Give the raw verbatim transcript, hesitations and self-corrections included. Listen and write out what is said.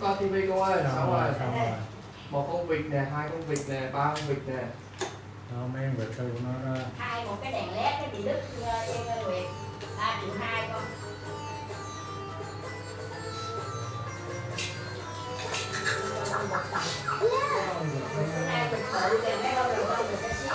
coi tivi cô ơi. Xong rồi. Xong rồi. Một con vịt nè, hai con vịt nè, ba con vịt nè. Đó, mấy con vịt tôi nó đó. Hai một cái đèn led cái chị Đức em Nguyệt ba triệu hai con. Hôm nay thực sự thì mấy